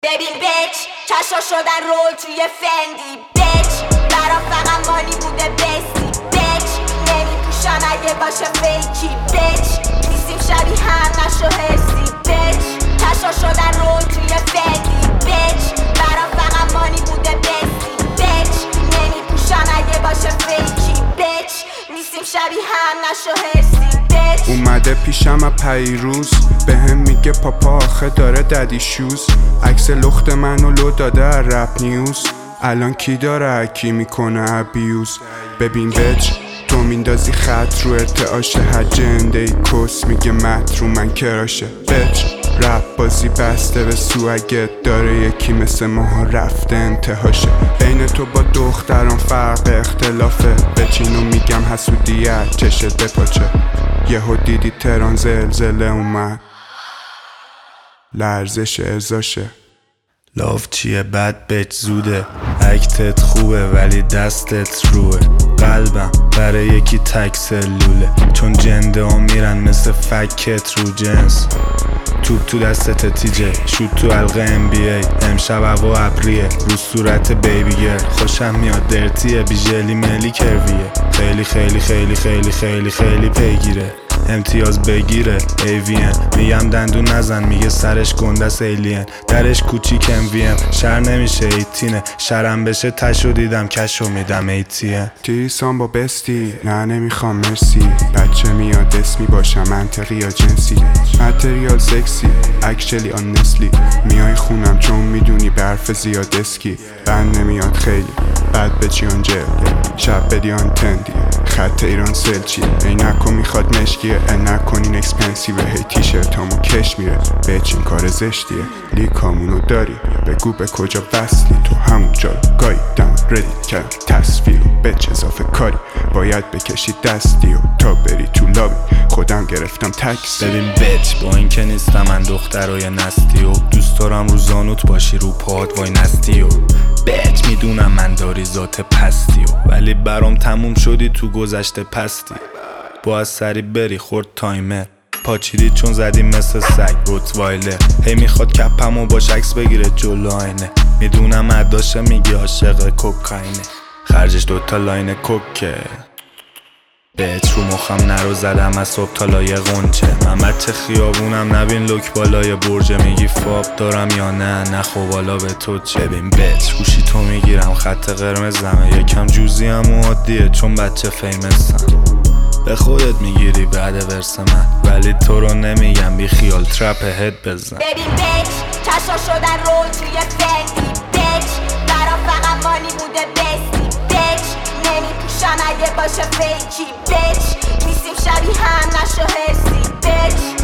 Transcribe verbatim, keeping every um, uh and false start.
ببین بچ چشا شدن رول توی فندی بچ برا فقط مانی بوده بستی بچ نمیپوشن اگه باشه فیکی بچ نیستیم شبیه هم نشو هستی بچ چشا شدن رول توی فندی بچ برا فقط مانی بوده بستی بچ نمیپوشن اگه باشه فیکی بچ نیستیم شبیه هم نشو هستی بچ اومده پیشم از پیروز به هم میگه پاپا آخه داره ددی شوز عکس لخت منو لو داده رپ نیوز الان کی داره کی میکنه ابیوز ببین بچ تو میندازی خط رو ارتعاشه هر جنده ای کس میگه مت رو من کراشه بچ رپ بازی بسته به سوگت داره یکی مثل ماها رفته انتهاشه بین تو با دختران فرق اختلافه بچینو میگم حسودیت چشت بپاچه یهو دیدی تران زلزله اومد لرزش ازاشه لاف چیه بد بچ زوده اکتت خوبه ولی دستت روه قلبم برای یکی تک سلوله چون جنده ها میرن مثل فکت رو جنس توپ تو دستت تیجه شوت تو حلقه ام بی ای امشب هوا ابریه رو صورت بیبی گر خوشم میاد درتیه بی ژلی ملی کرویه خیلی خیلی خیلی خیلی خیلی خیلی پیگیره امتیاز بگیره ایوین میگم دندون نزن میگه سرش گندس ایلین درش کوچیک ام وی ام شر نمیشه ایتینه شرم بشه تشو دیدم کشو میدم ایتیه تیسان با بستی نه نمیخوام مرسی بچه میاد اسمی باشم منطقی یا جنسی متریال سکسی اکچلی آن نسلی میای خونم چون میدونی برف زیاد اسکی بند نمیاد خیلی بعد به جیان جل شب بدی آن تندی خط ایران سلچی عینکو میخواد مشکیه نکنین اکسپنسیو هی تیشرتامو کش میره بچین کار زشتیه لیکامونو داری بگو به کجا بستی تو همون جا گاییدم ردیت کردم تصویر بچ اضافه کاری باید بکشی دستی و تا بری تو لابی خودم گرفتم تکسی ببین بچ با این که نیستم من دخترای نستی و دوست دارم رو زانوت باشی رو پاد وای نستی و بچ میدونم من داری ذات پستی و ولی برام تموم شدی تو گذشته پستی باید سری بری خورد تایمر پاچیدی چون زدی مثل سگ روتوایلر هی میخواد کپمو باش عکس بگیره جلو آینه میدونم عداشه میگی عاشق کوکاینه خرجش دوتا لاین کوکه بچ رو مخم نرو زدم از صبح تا لایه غنچه من بچه خیابونم نبین لوک بالای برجه میگی فاب دارم یا نه نخو بالا به تو چه ببین بچ گوشی تو میگیرم خط قرمزمه یکم جوزی هم عادیه چون بچه فیمسم به خودت میگیری بعد ورس من ولی تو رو نمیگم بی خیال ترپ هد بزن ببین بچ چشا شدن رول توی فندی بچ برا فقط مانی بوده بستی بچ نمیپوشن اگه باشه فیکی بچ نیستیم شبیه هم نشو هستی بچ